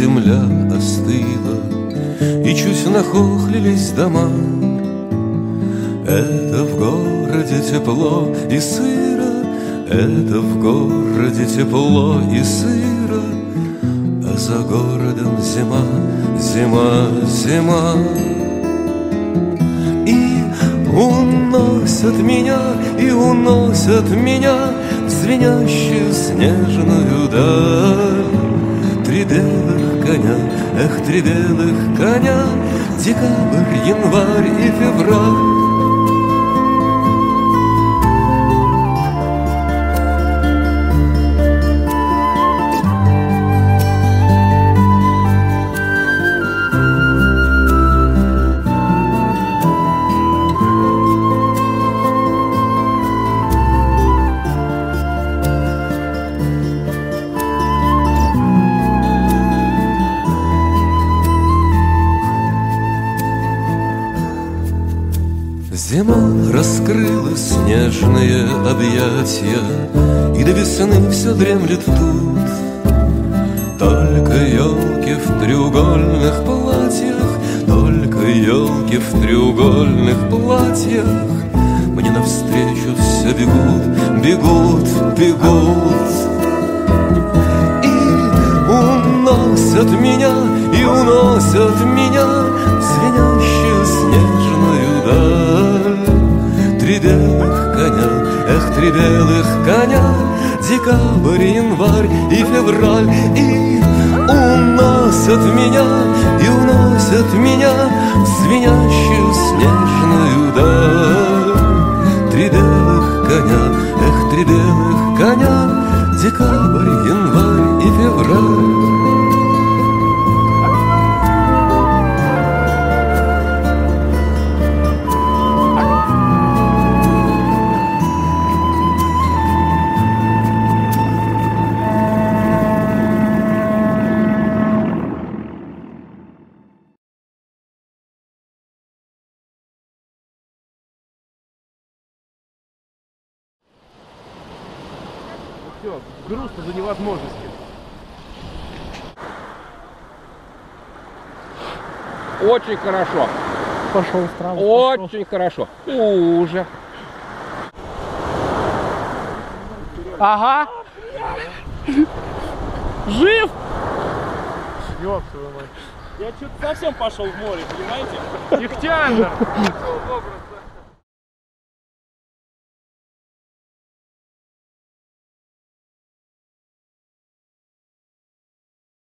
земля остыла, и чуть нахохлились дома. Это в городе тепло и сыро, это в городе тепло и сыро, а за городом зима, зима, зима. И уносят меня, и уносят меня в звенящую снежную даль. Три белых коня, эх, три белых коня, декабрь, январь и февраль. Зима раскрыла снежные объятия, и до весны все дремлет тут. Только елки в треугольных платьях, только елки в треугольных платьях мне навстречу все бегут, бегут, бегут. И уносят меня, и уносят меня в звенящую снежную даль. Три белых коня, эх, три белых коня, декабрь, январь и февраль. И уносят меня, и уносят меня в звенящую снежную даль. Три белых коня, эх, три белых коня, декабрь, январь и февраль. Все, грустно до невозможности. Очень хорошо. Пошел вправо. Очень хорошо. Уже. Ага. Жив? Ёб твою мать. Я что-то совсем пошел в море, понимаете? Ихтиандр.